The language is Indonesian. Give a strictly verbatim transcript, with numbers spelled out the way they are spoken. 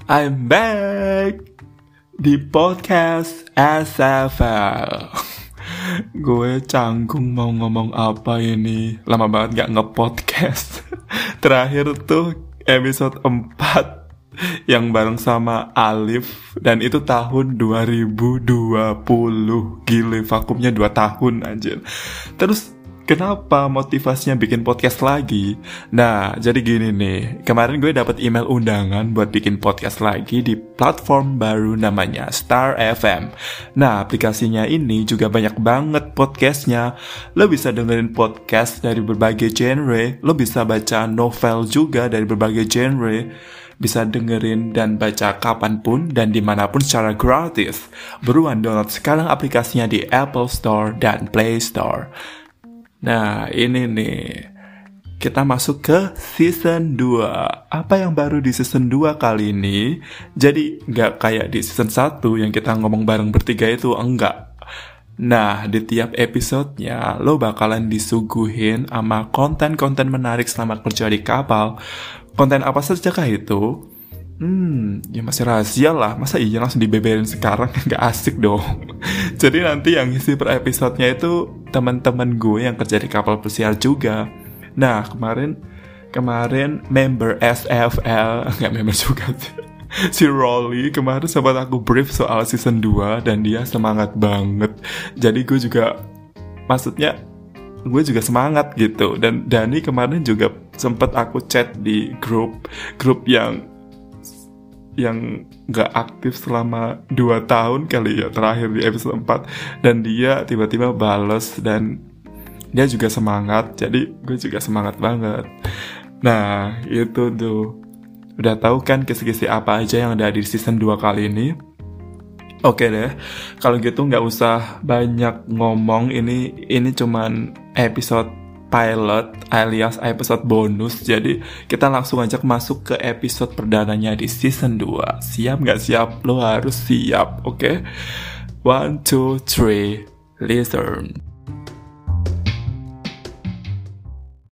I'm back di podcast S F L. Gue canggung mau ngomong apa ini. Lama banget gak nge-podcast. Terakhir tuh episode empat yang bareng sama Alif. Dan itu tahun dua ribu dua puluh. Gile, vakumnya dua tahun anjir. Terus kenapa motivasinya bikin podcast lagi? Nah, jadi gini nih. Kemarin gue dapat email undangan buat bikin podcast lagi di platform baru namanya Star F M. Nah, aplikasinya ini juga banyak banget podcastnya. Lo bisa dengerin podcast dari berbagai genre. Lo bisa baca novel juga dari berbagai genre. Bisa dengerin dan baca kapanpun dan dimanapun secara gratis. Buruan download sekarang aplikasinya di Apple Store dan Play Store. Nah, ini nih, kita masuk ke season dua. Apa yang baru di season dua kali ini? Jadi, gak kayak di season satu yang kita ngomong bareng bertiga itu, enggak. Nah, di tiap episodenya, lo bakalan disuguhin sama konten-konten menarik selama kerja di kapal. Konten apa saja kah itu? Hmm, ya masih rahasia lah. Masa iya langsung dibeberin sekarang? Gak asik dong. Jadi nanti yang isi per episodenya itu teman-teman gue yang kerja di kapal pesiar juga. Nah, kemarin Kemarin member S F L, gak member juga sih, si Rolly kemarin sempat aku brief soal season dua. Dan dia semangat banget. Jadi gue juga, maksudnya gue juga semangat gitu. Dan Dani kemarin juga sempat aku chat di grup Grup yang yang gak aktif selama dua tahun kali ya, terakhir di episode empat. Dan dia tiba-tiba bales dan dia juga semangat. Jadi gue juga semangat banget. Nah, itu tuh. Udah tahu kan kisi-kisi apa aja yang ada di season dua kali ini? Oke deh, kalau gitu gak usah banyak ngomong. Ini ini cuman episode pilot alias episode bonus. Jadi kita langsung aja masuk ke episode perdananya di season dua. Siap gak siap? Lo harus siap, oke? Okay? One, two, three, listen.